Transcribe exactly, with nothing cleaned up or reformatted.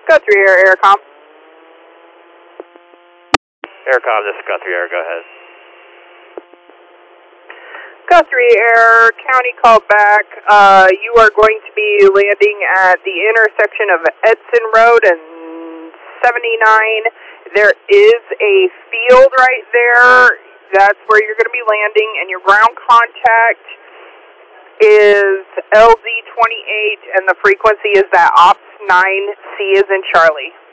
Guthrie Air, Aircom. Aircom, this is Guthrie Air, go ahead. Guthrie Air, county called back. Uh, you are going to be landing at the intersection of Edson Road and seventy-nine. There is a field right there. That's where you're going to be landing, and your ground contact is L Z twenty-eight, and the frequency is that Ops nine, C is in Charlie.